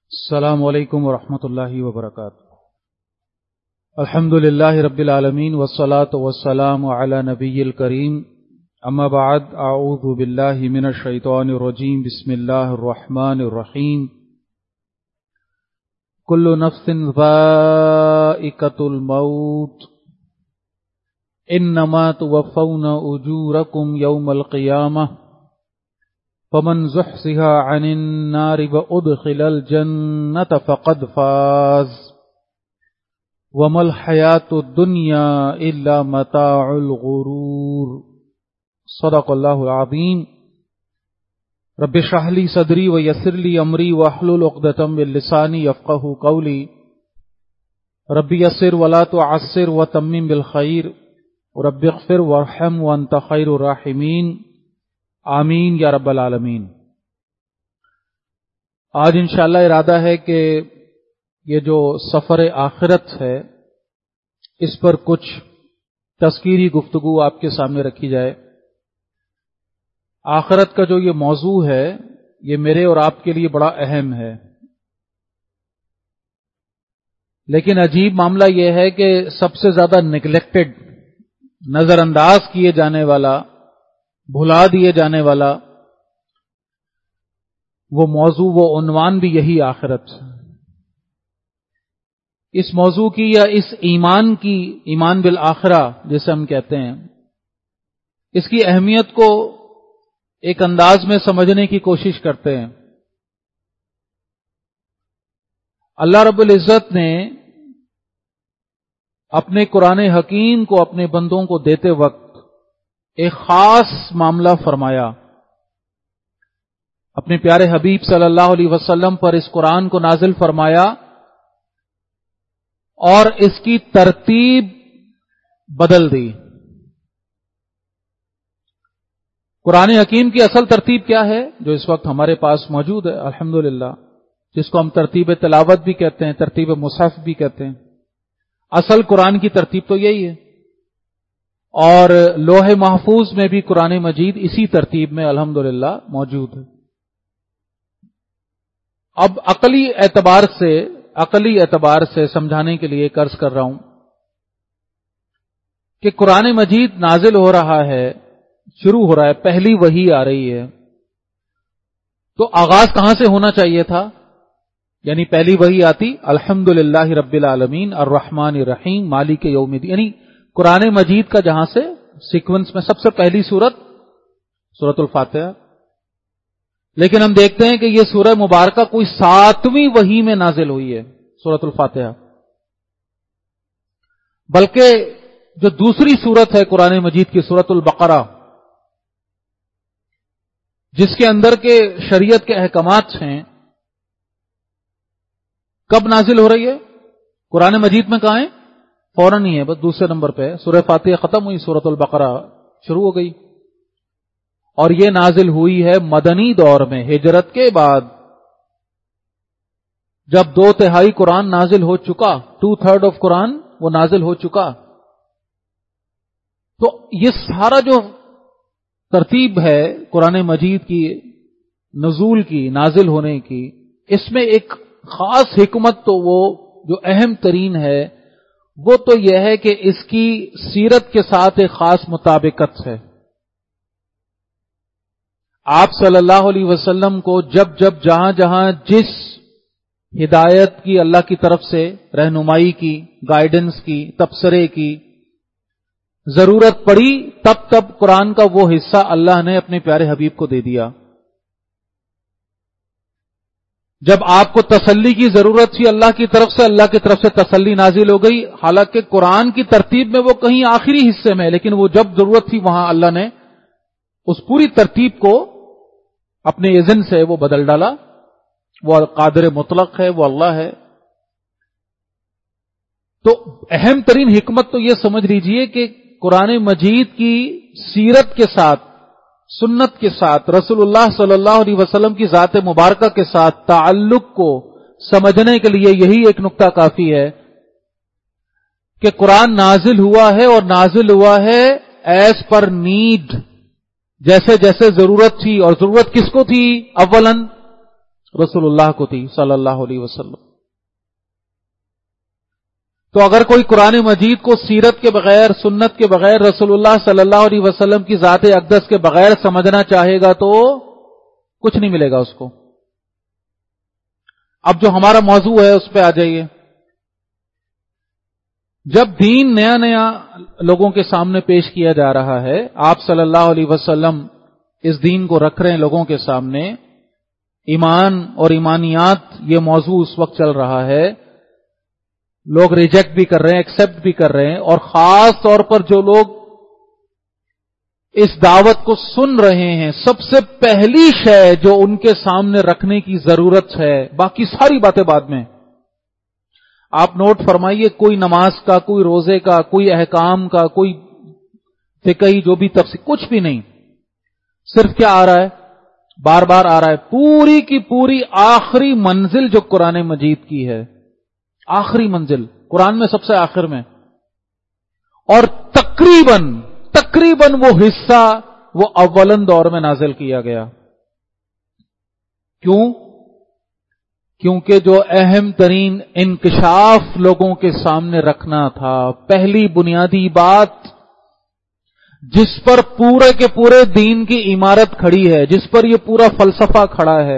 السلام علیکم ورحمۃ اللہ وبرکاتہ۔ الحمد للہ رب العالمین والصلاة والسلام علی نبی الکریم، اما بعد، اعوذ باللہ من الشیطان الرجیم، بسم اللہ الرحمن الرحیم۔ کل نفس ذائقۃ الموت انما توفون اجورکم یوم القیامہ فمن زحزح عن النار وادخل الجنة فقد فاز وما الحياة الدنيا إلا متاع الغرور۔ صدق اللہ العظیم۔ رب اشرح لي صدری ويسر لي امری واحلل عقدة من لسانی يفقهوا قولی۔ رب یسر ولا تعسر وتمم بالخیر، رب اغفر وارحم وانت خیر الراحمین، آمین یا رب العالمین۔ آج انشاءاللہ ارادہ ہے کہ یہ جو سفر آخرت ہے اس پر کچھ تذکیری گفتگو آپ کے سامنے رکھی جائے۔ آخرت کا جو یہ موضوع ہے یہ میرے اور آپ کے لیے بڑا اہم ہے، لیکن عجیب معاملہ یہ ہے کہ سب سے زیادہ نگلیکٹڈ، نظر انداز کیے جانے والا، بھلا دیے جانے والا وہ موضوع، وہ عنوان بھی یہی آخرت۔ اس موضوع کی یا اس ایمان کی، ایمان بالآخرہ جسے ہم کہتے ہیں، اس کی اہمیت کو ایک انداز میں سمجھنے کی کوشش کرتے ہیں۔ اللہ رب العزت نے اپنے قرآن حکیم کو اپنے بندوں کو دیتے وقت ایک خاص معاملہ فرمایا۔ اپنے پیارے حبیب صلی اللہ علیہ وسلم پر اس قرآن کو نازل فرمایا اور اس کی ترتیب بدل دی۔ قرآن حکیم کی اصل ترتیب کیا ہے جو اس وقت ہمارے پاس موجود ہے الحمدللہ، جس کو ہم ترتیب تلاوت بھی کہتے ہیں، ترتیب مصحف بھی کہتے ہیں۔ اصل قرآن کی ترتیب تو یہی ہے، اور لوح محفوظ میں بھی قرآن مجید اسی ترتیب میں الحمدللہ موجود ہے۔ اب عقلی اعتبار سے سمجھانے کے لیے قرض کر رہا ہوں کہ قرآن مجید نازل ہو رہا ہے، شروع ہو رہا ہے، پہلی وحی آ رہی ہے، تو آغاز کہاں سے ہونا چاہیے تھا؟ یعنی پہلی وحی آتی الحمدللہ رب العالمین الرحمن الرحیم مالک یوم الدین، یعنی قرآن مجید کا جہاں سے سیکوینس میں سب سے پہلی سورت الفاتحہ، لیکن ہم دیکھتے ہیں کہ یہ سورہ مبارکہ کوئی 7ویں وحی میں نازل ہوئی ہے، سورت الفاتحہ، بلکہ جو دوسری سورت ہے قرآن مجید کی، سورت البقرہ، جس کے اندر کے شریعت کے احکامات ہیں، کب نازل ہو رہی ہے؟ قرآن مجید میں کہاں ہے؟ فوراً ہی ہے، بس دوسرے نمبر پہ سورہ فاتحہ ختم ہوئی، سورۃ البقرہ شروع ہو گئی، اور یہ نازل ہوئی ہے مدنی دور میں، ہجرت کے بعد، جب 2/3 قرآن نازل ہو چکا، 2/3 آف قرآن وہ نازل ہو چکا۔ تو یہ سارا جو ترتیب ہے قرآن مجید کی نزول کی، نازل ہونے کی، اس میں ایک خاص حکمت تو وہ جو اہم ترین ہے وہ تو یہ ہے کہ اس کی سیرت کے ساتھ ایک خاص مطابقت ہے۔ آپ صلی اللہ علیہ وسلم کو جب جہاں جہاں جس ہدایت کی، اللہ کی طرف سے رہنمائی کی، گائیڈنس کی، تبصرے کی ضرورت پڑی، تب قرآن کا وہ حصہ اللہ نے اپنے پیارے حبیب کو دے دیا۔ جب آپ کو تسلی کی ضرورت تھی اللہ کی طرف سے تسلی نازل ہو گئی، حالانکہ قرآن کی ترتیب میں وہ کہیں آخری حصے میں، لیکن وہ جب ضرورت تھی وہاں اللہ نے اس پوری ترتیب کو اپنے اذن سے وہ بدل ڈالا۔ وہ قادر مطلق ہے، وہ اللہ ہے۔ تو اہم ترین حکمت تو یہ سمجھ لیجئے کہ قرآن مجید کی سیرت کے ساتھ، سنت کے ساتھ، رسول اللہ صلی اللہ علیہ وسلم کی ذات مبارکہ کے ساتھ تعلق کو سمجھنے کے لیے یہی ایک نقطہ کافی ہے کہ قرآن نازل ہوا ہے، اور نازل ہوا ہے ایز پر نیڈ، جیسے جیسے ضرورت تھی، اور ضرورت کس کو تھی؟ اولاً رسول اللہ کو تھی صلی اللہ علیہ وسلم. تو اگر کوئی قرآن مجید کو سیرت کے بغیر، سنت کے بغیر، رسول اللہ صلی اللہ علیہ وسلم کی ذات اقدس کے بغیر سمجھنا چاہے گا تو کچھ نہیں ملے گا اس کو. اب جو ہمارا موضوع ہے اس پہ آ جائیے. جب دین نیا نیا لوگوں کے سامنے پیش کیا جا رہا ہے، آپ صلی اللہ علیہ وسلم اس دین کو رکھ رہے ہیں لوگوں کے سامنے، ایمان اور ایمانیات یہ موضوع اس وقت چل رہا ہے، لوگ ریجیکٹ بھی کر رہے ہیں، ایکسپٹ بھی کر رہے ہیں، اور خاص طور پر جو لوگ اس دعوت کو سن رہے ہیں، سب سے پہلی شے جو ان کے سامنے رکھنے کی ضرورت ہے، باقی ساری باتیں بعد میں. آپ نوٹ فرمائیے، کوئی نماز کا، کوئی روزے کا، کوئی احکام کا، کوئی فقہی جو بھی تفسیر، کچھ بھی نہیں. صرف کیا آ رہا ہے؟ بار بار آ رہا ہے پوری کی پوری آخری منزل جو قرآن مجید کی ہے، آخری منزل قرآن میں سب سے آخر میں، اور تقریباً وہ حصہ وہ اولن دور میں نازل کیا گیا. کیوں؟ کیونکہ جو اہم ترین انکشاف لوگوں کے سامنے رکھنا تھا، پہلی بنیادی بات جس پر پورے کے پورے دین کی عمارت کھڑی ہے، جس پر یہ پورا فلسفہ کھڑا ہے،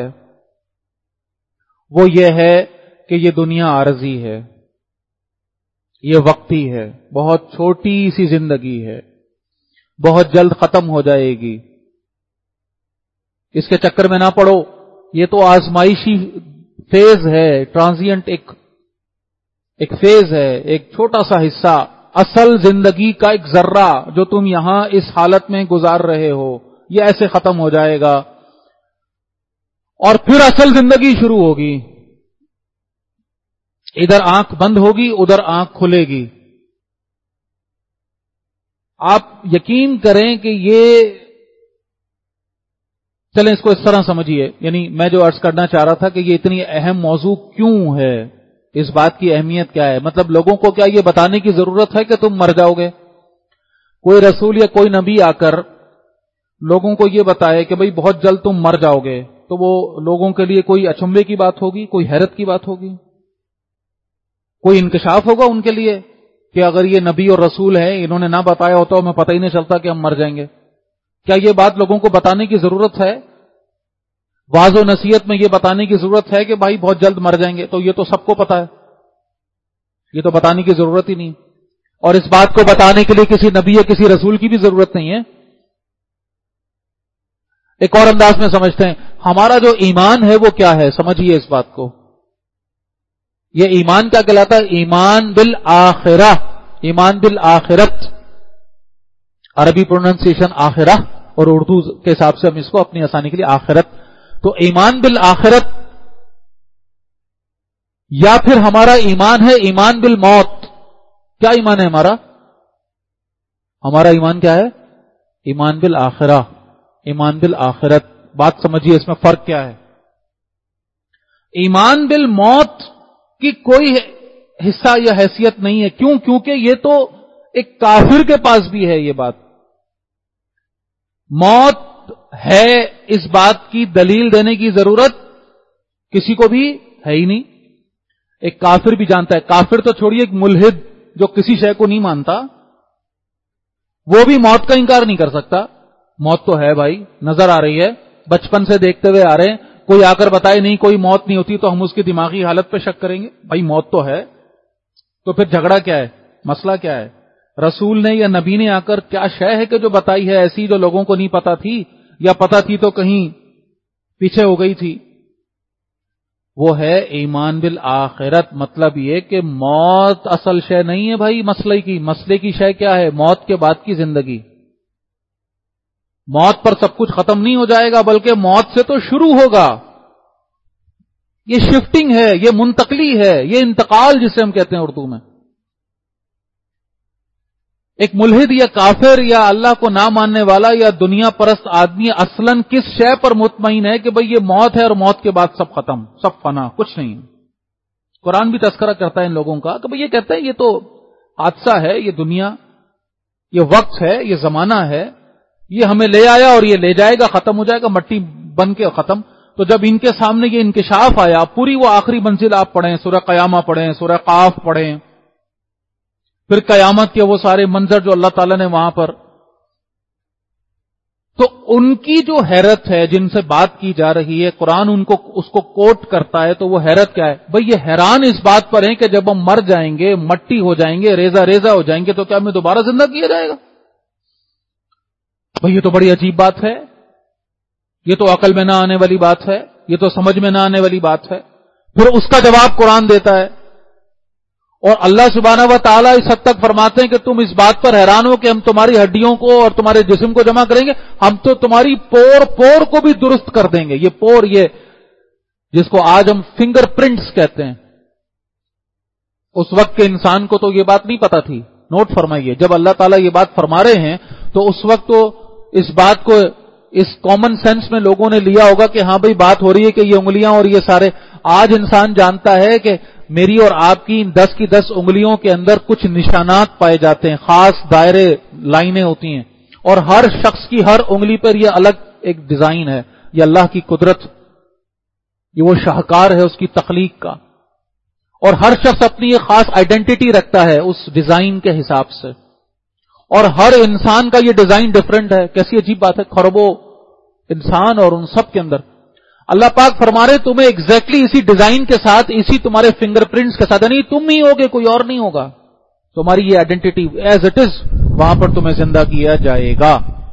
وہ یہ ہے کہ یہ دنیا عارضی ہے، یہ وقتی ہے، بہت چھوٹی سی زندگی ہے، بہت جلد ختم ہو جائے گی. اس کے چکر میں نہ پڑو، یہ تو آزمائشی فیز ہے، ٹرانزینٹ ایک فیز ہے، ایک چھوٹا سا حصہ. اصل زندگی کا ایک ذرہ جو تم یہاں اس حالت میں گزار رہے ہو، یہ ایسے ختم ہو جائے گا، اور پھر اصل زندگی شروع ہوگی. ادھر آنکھ بند ہوگی، ادھر آنکھ کھلے گی. آپ یقین کریں کہ یہ، چلیں اس کو اس طرح سمجھیے، یعنی میں جو عرض کرنا چاہ رہا تھا کہ یہ اتنی اہم موضوع کیوں ہے، اس بات کی اہمیت کیا ہے. مطلب لوگوں کو کیا یہ بتانے کی ضرورت ہے کہ تم مر جاؤ گے؟ کوئی رسول یا کوئی نبی آ کر لوگوں کو یہ بتائے کہ بھئی بہت جلد تم مر جاؤ گے، تو وہ لوگوں کے لیے کوئی اچنبے کی بات ہوگی، کوئی حیرت کی بات ہوگی، کوئی انکشاف ہوگا ان کے لیے کہ اگر یہ نبی اور رسول ہیں، انہوں نے نہ بتایا ہوتا ہمیں پتہ ہی نہیں چلتا کہ ہم مر جائیں گے. کیا یہ بات لوگوں کو بتانے کی ضرورت ہے؟ واضح و نصیحت میں یہ بتانے کی ضرورت ہے کہ بھائی بہت جلد مر جائیں گے؟ تو یہ تو سب کو پتا ہے، یہ تو بتانے کی ضرورت ہی نہیں. اور اس بات کو بتانے کے لیے کسی نبی یا کسی رسول کی بھی ضرورت نہیں ہے. ایک اور انداز میں سمجھتے ہیں، ہمارا جو ایمان ہے وہ کیا ہے؟ سمجھیے اس بات کو. یہ ایمان کیا کہلاتا ہے؟ ایمان بالآخرہ، ایمان بالآخرت. عربی پروننسیشن آخرہ، اور اردو کے حساب سے ہم اس کو اپنی آسانی کے لیے آخرت. تو ایمان بالآخرت، یا پھر ہمارا ایمان ہے ایمان بالموت. کیا ایمان ہے ہمارا؟ ہمارا ایمان کیا ہے؟ ایمان بالآخرہ، ایمان بالآخرت. بات سمجھیے اس میں فرق کیا ہے. ایمان بالموت کی کوئی حصہ یا حیثیت نہیں ہے. کیوں؟ کیونکہ یہ تو ایک کافر کے پاس بھی ہے یہ بات. موت ہے، اس بات کی دلیل دینے کی ضرورت کسی کو بھی ہے ہی نہیں. ایک کافر بھی جانتا ہے. کافر تو چھوڑیے، ایک ملحد جو کسی شے کو نہیں مانتا، وہ بھی موت کا انکار نہیں کر سکتا. موت تو ہے بھائی، نظر آ رہی ہے، بچپن سے دیکھتے ہوئے آ رہے ہیں. کوئی آ کر بتائے نہیں کوئی موت نہیں ہوتی تو ہم اس کی دماغی حالت پہ شک کریں گے؟ بھائی موت تو ہے. تو پھر جھگڑا کیا ہے؟ مسئلہ کیا ہے؟ رسول نے یا نبی نے آ کر کیا شے ہے کہ جو بتائی ہے ایسی جو لوگوں کو نہیں پتا تھی، یا پتا تھی تو کہیں پیچھے ہو گئی تھی؟ وہ ہے ایمان بالآخرت. مطلب یہ کہ موت اصل شے نہیں ہے بھائی مسئلے کی شے کیا ہے؟ موت کے بعد کی زندگی. موت پر سب کچھ ختم نہیں ہو جائے گا، بلکہ موت سے تو شروع ہوگا. یہ شفٹنگ ہے، یہ منتقلی ہے، یہ انتقال جسے ہم کہتے ہیں اردو میں. ایک ملحد یا کافر یا اللہ کو نہ ماننے والا یا دنیا پرست آدمی اصلاً کس شے پر مطمئن ہے کہ بھئی یہ موت ہے اور موت کے بعد سب ختم، سب فنا، کچھ نہیں. قرآن بھی تذکرہ کرتا ہے ان لوگوں کا کہ بھئی یہ کہتے ہیں یہ تو حادثہ ہے، یہ دنیا، یہ وقت ہے، یہ زمانہ ہے، یہ ہمیں لے آیا اور یہ لے جائے گا، ختم ہو جائے گا، مٹی بن کے ختم. تو جب ان کے سامنے یہ انکشاف آیا، پوری وہ آخری منزل آپ پڑھیں، سورہ قیامہ پڑھیں، سورہ قاف پڑھیں، پھر قیامت کے وہ سارے منظر جو اللہ تعالیٰ نے وہاں پر، تو ان کی جو حیرت ہے جن سے بات کی جا رہی ہے، قرآن اس کو کوٹ کرتا ہے، تو وہ حیرت کیا ہے؟ بھئی یہ حیران اس بات پر ہیں کہ جب ہم مر جائیں گے، مٹی ہو جائیں گے، ریزہ ریزہ ہو جائیں گے، تو کیا ہمیں دوبارہ زندہ کیا جائے گا؟ بھئی یہ تو بڑی عجیب بات ہے، یہ تو عقل میں نہ آنے والی بات ہے، یہ تو سمجھ میں نہ آنے والی بات ہے۔ پھر اس کا جواب قرآن دیتا ہے، اور اللہ سبحانہ و تعالیٰ اس حد تک فرماتے ہیں کہ تم اس بات پر حیران ہو کہ ہم تمہاری ہڈیوں کو اور تمہارے جسم کو جمع کریں گے، ہم تو تمہاری پور کو بھی درست کر دیں گے۔ یہ پور، یہ جس کو آج ہم فنگر پرنٹس کہتے ہیں، اس وقت کے انسان کو تو یہ بات نہیں پتا تھی۔ نوٹ فرمائیے، جب اللہ تعالیٰ یہ بات فرما رہے ہیں تو اس وقت تو اس بات کو اس کامن سینس میں لوگوں نے لیا ہوگا کہ ہاں بھئی بات ہو رہی ہے کہ یہ انگلیاں اور یہ سارے، آج انسان جانتا ہے کہ میری اور آپ کی 10 کی 10 انگلیوں کے اندر کچھ نشانات پائے جاتے ہیں، خاص دائرے، لائنیں ہوتی ہیں، اور ہر شخص کی ہر انگلی پر یہ الگ ایک ڈیزائن ہے۔ یہ اللہ کی قدرت، یہ وہ شاہکار ہے اس کی تخلیق کا، اور ہر شخص اپنی ایک خاص آئیڈینٹی رکھتا ہے اس ڈیزائن کے حساب سے، اور ہر انسان کا یہ ڈیزائن ڈیفرنٹ ہے۔ کیسی عجیب بات ہے، خربوں انسان اور ان سب کے اندر اللہ پاک فرما رہے تمہیں ایگزیکٹلی اسی ڈیزائن کے ساتھ، اسی تمہارے فنگر پرنٹس کے ساتھ، یعنی تم ہی ہوگے، کوئی اور نہیں ہوگا، تمہاری یہ آئیڈینٹی ایز اٹ از وہاں پر تمہیں زندہ کیا جائے گا۔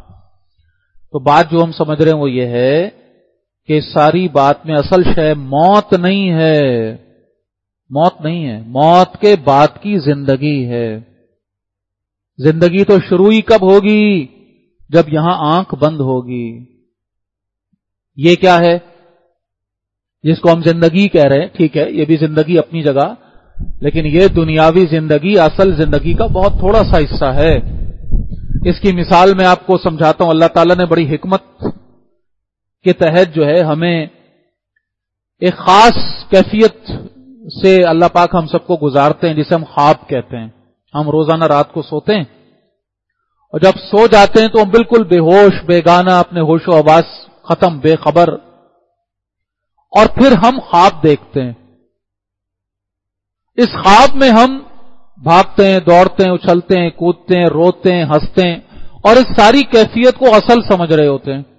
تو بات جو ہم سمجھ رہے ہیں وہ یہ ہے کہ ساری بات میں اصل شے موت نہیں ہے، موت نہیں ہے، موت کے بعد کی زندگی ہے۔ زندگی تو شروع ہی کب ہوگی؟ جب یہاں آنکھ بند ہوگی۔ یہ کیا ہے جس کو ہم زندگی کہہ رہے ہیں؟ ٹھیک ہے، یہ بھی زندگی اپنی جگہ، لیکن یہ دنیاوی زندگی اصل زندگی کا بہت تھوڑا سا حصہ ہے۔ اس کی مثال میں آپ کو سمجھاتا ہوں۔ اللہ تعالیٰ نے بڑی حکمت کے تحت جو ہے ہمیں ایک خاص کیفیت سے اللہ پاک ہم سب کو گزارتے ہیں، جسے ہم خواب کہتے ہیں۔ ہم روزانہ رات کو سوتے ہیں، اور جب سو جاتے ہیں تو ہم بالکل بے ہوش، بیگانہ، اپنے ہوش و حواس ختم، بے خبر، اور پھر ہم خواب دیکھتے ہیں۔ اس خواب میں ہم بھاگتے ہیں، دوڑتے ہیں، اچھلتے ہیں، کودتے ہیں، روتے ہیں، ہنستے ہیں، اور اس ساری کیفیت کو اصل سمجھ رہے ہوتے ہیں۔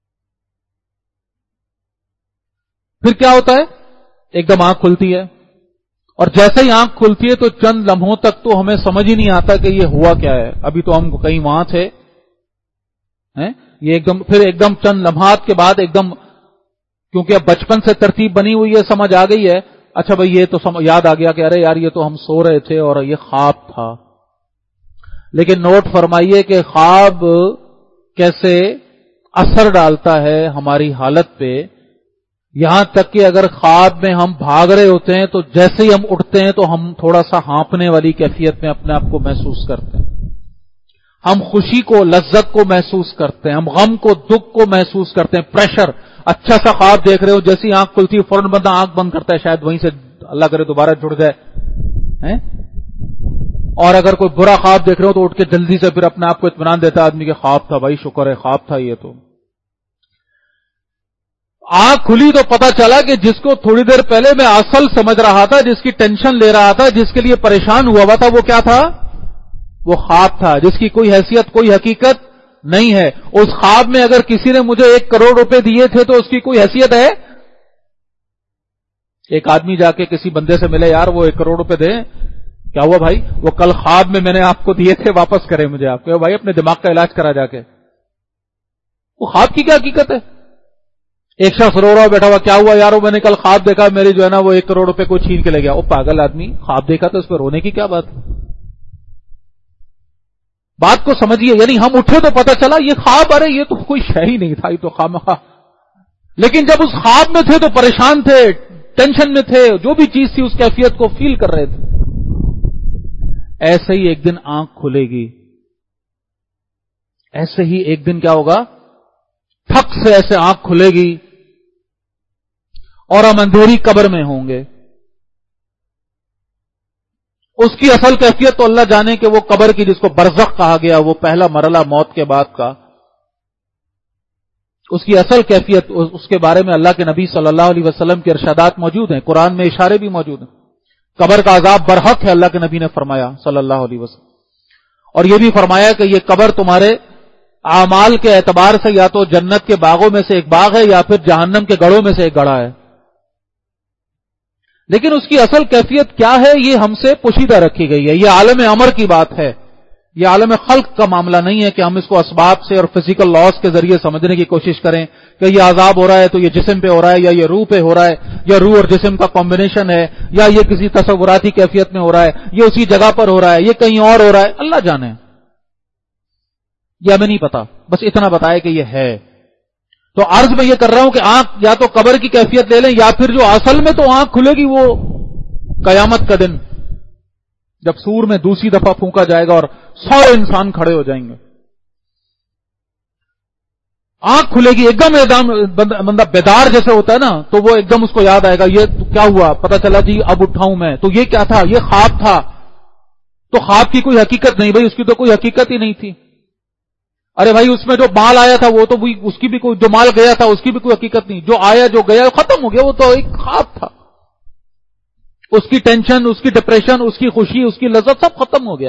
پھر کیا ہوتا ہے؟ ایک دم آنکھ کھلتی ہے، اور جیسے ہی آنکھ کھلتی ہے تو چند لمحوں تک تو ہمیں سمجھ ہی نہیں آتا کہ یہ ہوا کیا ہے، ابھی تو ہم کہیں وہاں تھے، یہ ایک دم چند لمحات کے بعد ایک دم، کیونکہ اب بچپن سے ترتیب بنی ہوئی ہے، سمجھ آ گئی ہے، اچھا بھئی یہ تو یاد آ گیا کہ ارے یار یہ تو ہم سو رہے تھے اور یہ خواب تھا۔ لیکن نوٹ فرمائیے کہ خواب کیسے اثر ڈالتا ہے ہماری حالت پہ، یہاں تک کہ اگر خواب میں ہم بھاگ رہے ہوتے ہیں تو جیسے ہی ہم اٹھتے ہیں تو ہم تھوڑا سا ہانپنے والی کیفیت میں اپنے آپ کو محسوس کرتے ہیں، ہم خوشی کو، لذت کو محسوس کرتے ہیں، ہم غم کو، دکھ کو محسوس کرتے ہیں، پریشر۔ اچھا سا خواب دیکھ رہے ہو، جیسی آنکھ کھلتی ہے فوراً بندہ آنکھ بند کرتا ہے، شاید وہیں سے اللہ کرے دوبارہ جڑ جائے، اور اگر کوئی برا خواب دیکھ رہے ہو تو اٹھ کے جلدی سے پھر اپنے آپ کو اطمینان دیتا ہے آدمی کہ خواب تھا، بھائی شکر ہے خواب تھا۔ یہ تو آنکھ کھلی تو پتا چلا کہ جس کو تھوڑی دیر پہلے میں اصل سمجھ رہا تھا، جس کی ٹینشن لے رہا تھا، جس کے لیے پریشان ہوا تھا، وہ کیا تھا؟ وہ خواب تھا، جس کی کوئی حیثیت، کوئی حقیقت نہیں ہے۔ اس خواب میں اگر کسی نے مجھے 1 کروڑ روپے دیے تھے تو اس کی کوئی حیثیت ہے؟ ایک آدمی جا کے کسی بندے سے ملے، یار وہ 1 کروڑ روپے دیں، کیا ہوا بھائی؟ وہ کل خواب میں نے آپ کو دیے تھے، واپس کریں مجھے آپ کو۔ بھائی اپنے دماغ کا علاج کرا جا کے، وہ خواب کی کیا حقیقت ہے؟ ایک شخص رو رہا بیٹھا ہوا، کیا ہوا یار؟ میں نے کل خواب دیکھا، میری جو ہے نا وہ 1 کروڑ روپے کو چھین کے لے گیا۔ وہ پاگل آدمی، خواب دیکھا تو اس پہ رونے کی کیا بات؟ بات کو سمجھیے، یعنی ہم اٹھے تو پتا چلا یہ خواب، ارے یہ تو کوئی شے ہی نہیں تھا، یہ تو خامخواہ۔ لیکن جب اس خواب میں تھے تو پریشان تھے، ٹینشن میں تھے، جو بھی چیز تھی اس کیفیت کو فیل کر رہے تھے۔ ایسے ہی ایک دن آنکھ کھلے گی، ایسے ہی ایک دن کیا ہوگا؟ ٹھک سے ایسے آنکھ کھلے گی اور ہم اندھیری قبر میں ہوں گے۔ اس کی اصل کیفیت تو اللہ جانے کہ وہ قبر کی، جس کو برزخ کہا گیا، وہ پہلا مرحلہ موت کے بعد کا، اس کی اصل کیفیت، اس کے بارے میں اللہ کے نبی صلی اللہ علیہ وسلم کے ارشادات موجود ہیں، قرآن میں اشارے بھی موجود ہیں. قبر کا عذاب برحق ہے، اللہ کے نبی نے فرمایا صلی اللہ علیہ وسلم. اور یہ بھی فرمایا کہ یہ قبر تمہارے اعمال کے اعتبار سے یا تو جنت کے باغوں میں سے ایک باغ ہے یا پھر جہنم کے گڑھوں میں سے ایک گڑھا ہے. لیکن اس کی اصل کیفیت کیا ہے یہ ہم سے پوشیدہ رکھی گئی ہے. یہ عالم امر کی بات ہے، یہ عالم خلق کا معاملہ نہیں ہے کہ ہم اس کو اسباب سے اور فزیکل لاس کے ذریعے سمجھنے کی کوشش کریں کہ یہ عذاب ہو رہا ہے تو یہ جسم پہ ہو رہا ہے، یا یہ روح پہ ہو رہا ہے، یا روح اور جسم کا کمبینیشن ہے، یا یہ کسی تصوراتی کیفیت میں ہو رہا ہے، یہ اسی جگہ پر ہو رہا ہے، یہ کہیں اور ہو رہا ہے. اللہ جانے، یہ ہمیں نہیں پتا، بس اتنا بتایا کہ یہ ہے. تو عرض میں یہ کر رہا ہوں کہ آنکھ یا تو قبر کی کیفیت لے لیں، یا پھر جو اصل میں تو آنکھ کھلے گی وہ قیامت کا دن جب سور میں دوسری دفعہ پھونکا جائے گا اور سارے انسان کھڑے ہو جائیں گے. آنکھ کھلے گی ایک دم بندہ بیدار جیسے ہوتا ہے نا، تو وہ ایک دم اس کو یاد آئے گا یہ کیا ہوا، پتا چلا جی اب اٹھاؤں میں، تو یہ کیا تھا، یہ خواب تھا. تو خواب کی کوئی حقیقت نہیں بھائی، اس کی تو کوئی حقیقت ہی نہیں تھی. ارے بھائی اس میں جو مال آیا تھا وہ تو اس کی بھی کوئی، جو مال گیا تھا اس کی بھی کوئی حقیقت نہیں، جو آیا جو گیا ختم ہو گیا، وہ تو ایک خواب تھا. اس کی ٹینشن، اس کی ڈپریشن، اس کی خوشی، اس کی لذت سب ختم ہو گیا.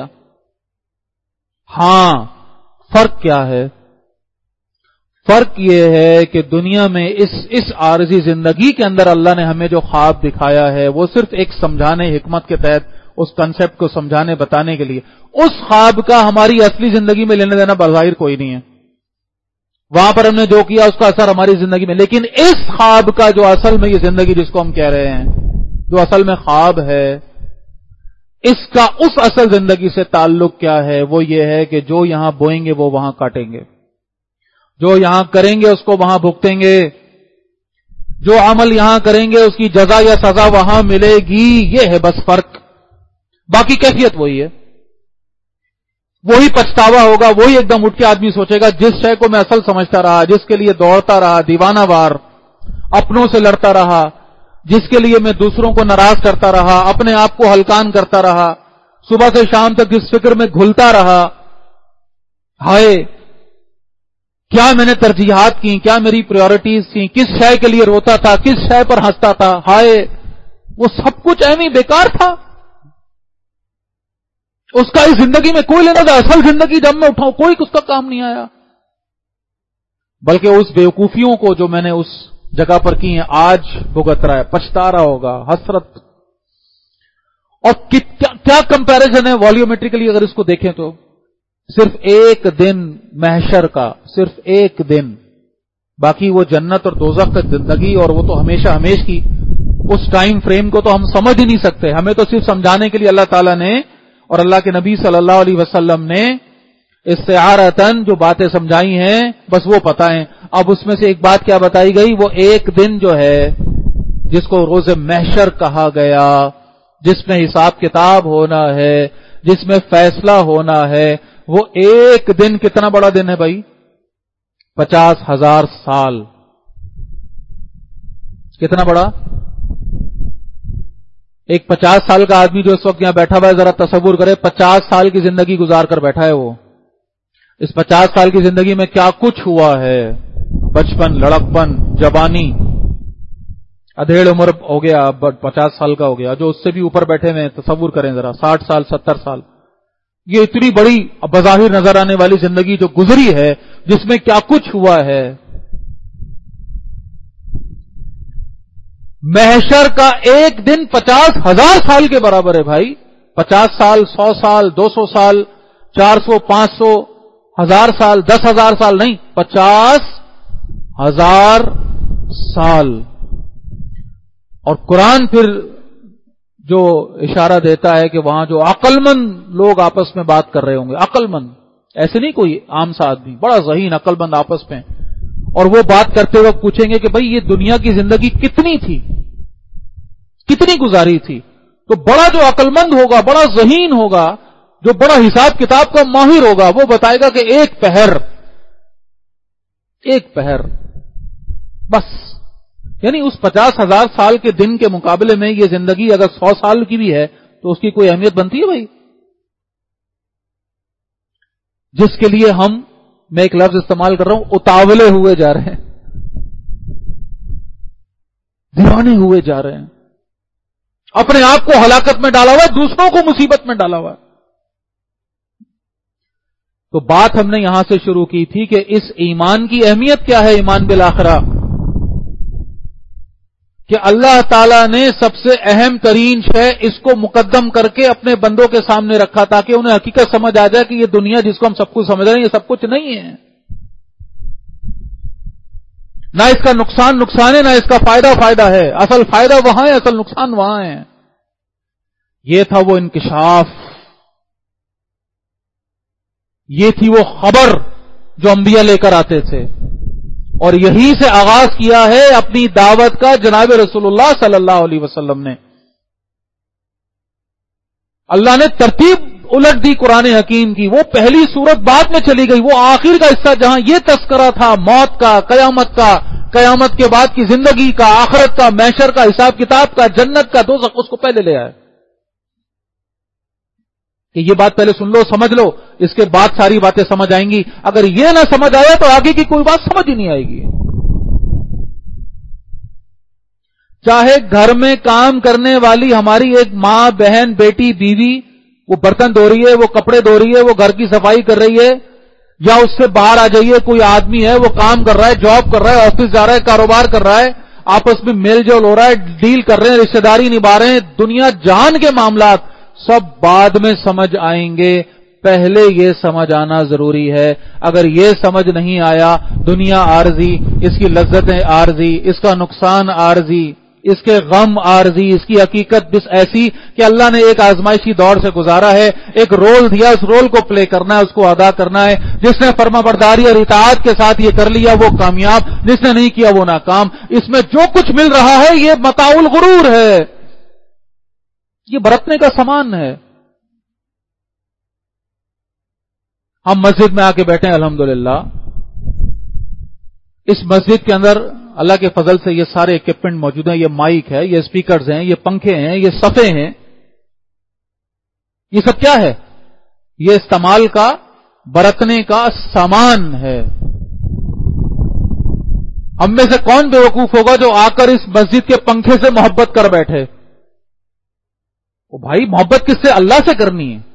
ہاں فرق کیا ہے؟ فرق یہ ہے کہ دنیا میں اس عارضی زندگی کے اندر اللہ نے ہمیں جو خواب دکھایا ہے وہ صرف ایک سمجھانے حکمت کے تحت اس کنسپٹ کو سمجھانے بتانے کے لیے. اس خواب کا ہماری اصلی زندگی میں لینے دینا بظاہر کوئی نہیں ہے. وہاں پر ہم نے جو کیا اس کا اثر ہماری زندگی میں، لیکن اس خواب کا جو اصل میں یہ زندگی جس کو ہم کہہ رہے ہیں، جو اصل میں خواب ہے، اس کا اس اصل زندگی سے تعلق کیا ہے؟ وہ یہ ہے کہ جو یہاں بوئیں گے وہ وہاں کاٹیں گے، جو یہاں کریں گے اس کو وہاں بھگتیں گے، جو عمل یہاں کریں گے اس کی جزا یا سزا وہاں ملے گی. یہ ہے بس فرق، باقی کیفیت وہی ہے. وہی پچھتاوا ہوگا، وہی ایک دم اٹھ کے آدمی سوچے گا جس شے کو میں اصل سمجھتا رہا، جس کے لیے دوڑتا رہا دیوانہ وار، اپنوں سے لڑتا رہا، جس کے لیے میں دوسروں کو ناراض کرتا رہا، اپنے آپ کو ہلکان کرتا رہا، صبح سے شام تک اس فکر میں گھلتا رہا، ہائے کیا میں نے ترجیحات کی، کیا میری پریورٹیز تھیں، کس شے کے لیے روتا تھا، کس شے پر ہنستا تھا، ہائے وہ سب کچھ ایویں بیکار تھا. اس کا اس زندگی میں کوئی لینا تھا. اصل زندگی جب میں اٹھاؤں کوئی اس کا کام نہیں آیا، بلکہ اس بیوقوفیوں کو جو میں نے اس جگہ پر کی ہیں آج بھگت رہا ہے، پچھتا رہا ہوگا، حسرت. اور کیا کمپیریزن ہے والیومیٹریکلی اگر اس کو دیکھیں تو صرف ایک دن محشر کا، صرف ایک دن، باقی وہ جنت اور دوزخ کا زندگی اور وہ تو ہمیشہ ہمیش کی، اس ٹائم فریم کو تو ہم سمجھ ہی نہیں سکتے. ہمیں تو صرف سمجھانے کے لیے اللہ تعالیٰ نے اور اللہ کے نبی صلی اللہ علیہ وسلم نے استعارتاً جو باتیں سمجھائی ہیں بس وہ پتہ ہیں. اب اس میں سے ایک بات کیا بتائی گئی، وہ ایک دن جو ہے جس کو روز محشر کہا گیا، جس میں حساب کتاب ہونا ہے، جس میں فیصلہ ہونا ہے، وہ ایک دن کتنا بڑا دن ہے بھائی؟ 50,000 سال. کتنا بڑا؟ ایک 50 سال کا آدمی جو اس وقت یہاں بیٹھا ہوا ہے، ذرا تصور کرے 50 سال کی زندگی گزار کر بیٹھا ہے. وہ اس 50 سال کی زندگی میں کیا کچھ ہوا ہے، بچپن، لڑکپن، جوانی، ادھیڑ عمر ہو گیا، 50 سال کا ہو گیا. جو اس سے بھی اوپر بیٹھے ہوئے تصور کریں ذرا، 60 سال 70 سال. یہ اتنی بڑی بظاہر نظر آنے والی زندگی جو گزری ہے، جس میں کیا کچھ ہوا ہے. محشر کا ایک دن 50,000 سال کے برابر ہے بھائی. 50 سال، 100 سال، 200 سال، 400، 500، 1000 سال، 10,000 سال نہیں، 50,000 سال. اور قرآن پھر جو اشارہ دیتا ہے کہ وہاں جو عقل مند لوگ آپس میں بات کر رہے ہوں گے، عقل مند، ایسے نہیں کوئی عام سا آدمی، بڑا ذہین عقل مند آپس میں، اور وہ بات کرتے وقت پوچھیں گے کہ بھئی یہ دنیا کی زندگی کتنی تھی، کتنی گزاری تھی. تو بڑا جو عقل مند ہوگا، بڑا ذہین ہوگا، جو بڑا حساب کتاب کا ماہر ہوگا، وہ بتائے گا کہ ایک پہر بس. یعنی اس 50,000 سال کے دن کے مقابلے میں یہ زندگی اگر 100 سال کی بھی ہے تو اس کی کوئی اہمیت بنتی ہے بھائی؟ جس کے لیے ہم، میں ایک لفظ استعمال کر رہا ہوں، اتاولے ہوئے جا رہے ہیں. دیوانے ہوئے جا رہے ہیں، اپنے آپ کو ہلاکت میں ڈالا ہوا ہے، دوسروں کو مصیبت میں ڈالا ہوا ہے۔ تو بات ہم نے یہاں سے شروع کی تھی کہ اس ایمان کی اہمیت کیا ہے، ایمان بالآخرہ، کہ اللہ تعالیٰ نے سب سے اہم ترین شے اس کو مقدم کر کے اپنے بندوں کے سامنے رکھا تاکہ انہیں حقیقت سمجھ آ جائے کہ یہ دنیا جس کو ہم سب کچھ سمجھ رہے ہیں یہ سب کچھ نہیں ہے، نہ اس کا نقصان نقصان ہے، نہ اس کا فائدہ فائدہ ہے، اصل فائدہ وہاں ہے، اصل نقصان وہاں ہے۔ یہ تھا وہ انکشاف، یہ تھی وہ خبر جو انبیاء لے کر آتے تھے، اور یہی سے آغاز کیا ہے اپنی دعوت کا جناب رسول اللہ صلی اللہ علیہ وسلم نے۔ اللہ نے ترتیب الٹ دی قرآن حکیم کی، وہ پہلی سورت بعد میں چلی گئی، وہ آخر کا حصہ جہاں یہ تذکرہ تھا موت کا، قیامت کا، قیامت کے بعد کی زندگی کا، آخرت کا، محشر کا، حساب کتاب کا، جنت کا، دوزخ، اس کو پہلے لے آئے کہ یہ بات پہلے سن لو، سمجھ لو، اس کے بعد ساری باتیں سمجھ آئیں گی۔ اگر یہ نہ سمجھ آیا تو آگے کی کوئی بات سمجھ ہی نہیں آئے گی۔ چاہے گھر میں کام کرنے والی ہماری ایک ماں، بہن، بیٹی، بیوی، وہ برتن دھو رہی ہے، وہ کپڑے دھو رہی ہے، وہ گھر کی صفائی کر رہی ہے، یا اس سے باہر آ جائیے کوئی آدمی ہے، وہ کام کر رہا ہے، جاب کر رہا ہے، آفس جا رہا ہے، کاروبار کر رہا ہے، آپس میں میل جول ہو رہا ہے، ڈیل کر رہے ہیں، رشتہ داری نبھا رہے ہیں، دنیا جہان کے معاملات سب بعد میں سمجھ آئیں گے، پہلے یہ سمجھ آنا ضروری ہے۔ اگر یہ سمجھ نہیں آیا، دنیا عارضی، اس کی لذتیں عارضی، اس کا نقصان عارضی، اس کے غم عارضی، اس کی حقیقت بس ایسی کہ اللہ نے ایک آزمائشی دور سے گزارا ہے، ایک رول دیا، اس رول کو پلے کرنا ہے، اس کو ادا کرنا ہے۔ جس نے فرما برداری اور اطاعت کے ساتھ یہ کر لیا وہ کامیاب، جس نے نہیں کیا وہ ناکام۔ اس میں جو کچھ مل رہا ہے یہ متاع الغرور ہے، یہ برتنے کا سامان ہے۔ ہم مسجد میں آ کے بیٹھے ہیں الحمدللہ، اس مسجد کے اندر اللہ کے فضل سے یہ سارے ایکوپمنٹ موجود ہیں، یہ مائک ہے، یہ اسپیکرز ہیں، یہ پنکھے ہیں، یہ صفے ہیں، یہ سب کیا ہے؟ یہ استعمال کا، برتنے کا سامان ہے۔ ہم میں سے کون بیوقوف ہوگا جو آ کر اس مسجد کے پنکھے سے محبت کر بیٹھے؟ وہ بھائی محبت کس سے؟ اللہ سے کرنی ہے۔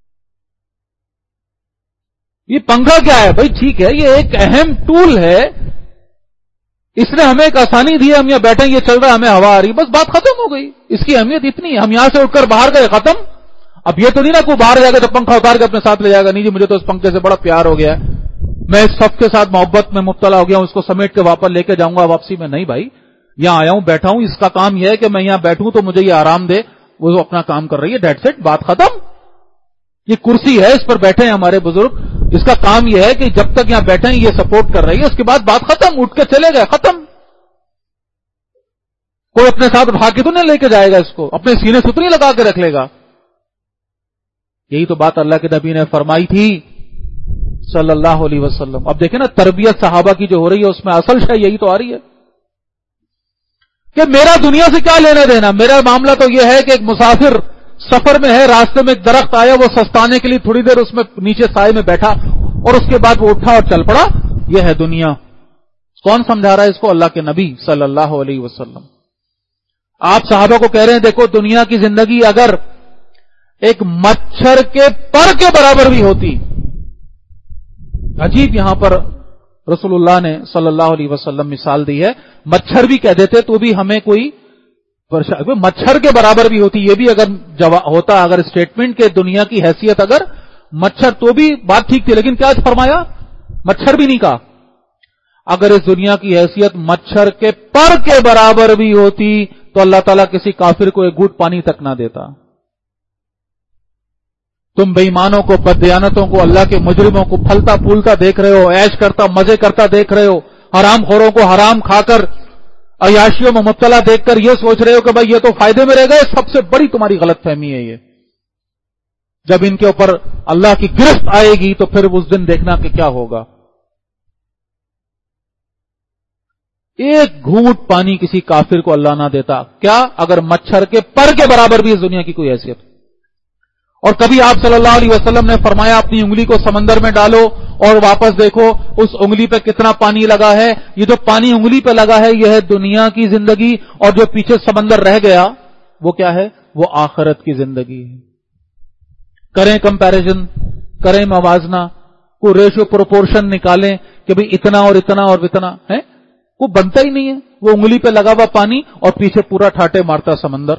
یہ پنکھا کیا ہے بھائی؟ ٹھیک ہے یہ ایک اہم ٹول ہے، اس نے ہمیں ایک آسانی دی ہے، ہم یہاں بیٹھیں، یہ چل رہا ہے، ہمیں ہوا آ رہی، بس بات ختم ہو گئی۔ اس کی اہمیت اتنی ہے، ہم یہاں سے اٹھ کر باہر گئے، ختم۔ اب یہ تو نہیں نا کوئی باہر جائے گا تو پنکھا اتار کے اپنے ساتھ لے جائے گا، نہیں جی مجھے تو اس پنکھے سے بڑا پیار ہو گیا ہے، میں اس صف کے ساتھ محبت میں مبتلا ہو گیا ہوں، اس کو سمیٹ کے واپس لے کے جاؤں گا واپسی میں۔ نہیں بھائی، یہاں آیا ہوں، بیٹھا ہوں، اس کا کام یہ ہے کہ میں یہاں بیٹھوں تو مجھے یہ آرام دے، وہ اپنا کام کر رہی ہے، دیٹس اٹ، بات ختم۔ یہ کرسی ہے، اس پر بیٹھے ہیں ہمارے بزرگ، اس کا کام یہ ہے کہ جب تک یہاں بیٹھے ہیں یہ سپورٹ کر رہی ہے، اس کے بعد بات ختم، اٹھ کے چلے گئے، ختم۔ کوئی اپنے ساتھ اٹھا کے تو نہیں لے کے جائے گا، اس کو اپنے سینے سے تو نہیں لگا کے رکھ لے گا۔ یہی تو بات اللہ کے نبی نے فرمائی تھی صلی اللہ علیہ وسلم۔ اب دیکھیں نا تربیت صحابہ کی جو ہو رہی ہے اس میں اصل شے یہی تو آ رہی ہے کہ میرا دنیا سے کیا لینا دینا، میرا معاملہ تو یہ ہے کہ ایک مسافر سفر میں ہے، راستے میں ایک درخت آیا، وہ سستانے کے لیے تھوڑی دیر اس میں نیچے سائے میں بیٹھا اور اس کے بعد وہ اٹھا اور چل پڑا، یہ ہے دنیا۔ کون سمجھا رہا ہے اس کو؟ اللہ کے نبی صلی اللہ علیہ وسلم۔ آپ صحابہ کو کہہ رہے ہیں دیکھو دنیا کی زندگی اگر ایک مچھر کے پر کے برابر بھی ہوتی، عجیب یہاں پر رسول اللہ نے صلی اللہ علیہ وسلم مثال دی ہے، مچھر بھی کہہ دیتے تو بھی ہمیں کوئی مچھر کے برابر بھی ہوتی، یہ بھی اگر ہوتا، اگر اسٹیٹمنٹ کے دنیا کی حیثیت اگر مچھر تو بھی بات ٹھیک تھی، لیکن کیا فرمایا؟ مچھر بھی نہیں کہا۔ اگر اس دنیا کی حیثیت مچھر کے پر کے برابر بھی ہوتی تو اللہ تعالیٰ کسی کافر کو ایک گھونٹ پانی تک نہ دیتا۔ تم بے ایمانوں کو، بددیانتوں کو، اللہ کے مجرموں کو پھلتا پھولتا دیکھ رہے ہو، عیش کرتا مزے کرتا دیکھ رہے ہو، حرام خوروں کو حرام کھا کر عیاشیوں میں مبتلا دیکھ کر یہ سوچ رہے ہو کہ بھائی یہ تو فائدے میں رہ گئے، سب سے بڑی تمہاری غلط فہمی ہے یہ۔ جب ان کے اوپر اللہ کی گرفت آئے گی تو پھر اس دن دیکھنا کہ کیا ہوگا۔ ایک گھونٹ پانی کسی کافر کو اللہ نہ دیتا، کیا اگر مچھر کے پر کے برابر بھی اس دنیا کی کوئی حیثیت۔ اور کبھی آپ صلی اللہ علیہ وسلم نے فرمایا اپنی انگلی کو سمندر میں ڈالو اور واپس دیکھو اس انگلی پہ کتنا پانی لگا ہے. یہ جو پانی انگلی پہ لگا ہے یہ ہے دنیا کی زندگی, اور جو پیچھے سمندر رہ گیا وہ کیا ہے؟ وہ آخرت کی زندگی ہے. کریں کمپیریزن, کریں موازنہ, کو ریشو پروپورشن نکالیں کہ بھئی اتنا اور اتنا اور اتنا ہے, وہ بنتا ہی نہیں ہے. وہ انگلی پہ لگا ہوا پانی اور پیچھے پورا ٹھاٹے مارتا سمندر.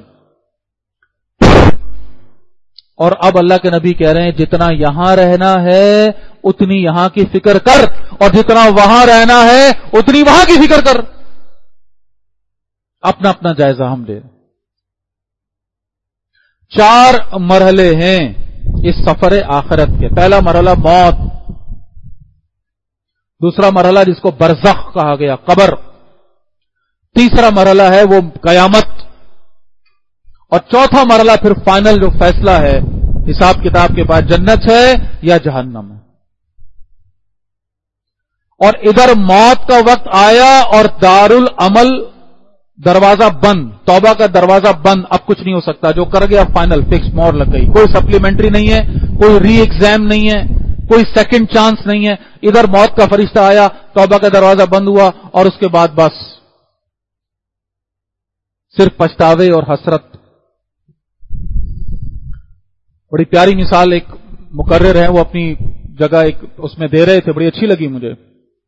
اور اب اللہ کے نبی کہہ رہے ہیں جتنا یہاں رہنا ہے اتنی یہاں کی فکر کر, اور جتنا وہاں رہنا ہے اتنی وہاں کی فکر کر. اپنا اپنا جائزہ ہم لیں. 4 مرحلے ہیں اس سفر آخرت کے. پہلا مرحلہ موت, دوسرا مرحلہ جس کو برزخ کہا گیا قبر, تیسرا مرحلہ ہے وہ قیامت, اور چوتھا مرحلہ پھر فائنل جو فیصلہ ہے حساب کتاب کے بعد جنت ہے یا جہنم ہے. اور ادھر موت کا وقت آیا اور دارالعمل دروازہ بند, توبہ کا دروازہ بند, اب کچھ نہیں ہو سکتا. جو کر گیا فائنل فکس, مور لگ گئی. کوئی سپلیمنٹری نہیں ہے, کوئی ری ایگزام نہیں ہے, کوئی سیکنڈ چانس نہیں ہے. ادھر موت کا فرشتہ آیا, توبہ کا دروازہ بند ہوا, اور اس کے بعد بس صرف پچھتاوے اور حسرت. بڑی پیاری مثال ایک مقرر ہے, وہ اپنی جگہ ایک اس میں دے رہے تھے, بڑی اچھی لگی مجھے.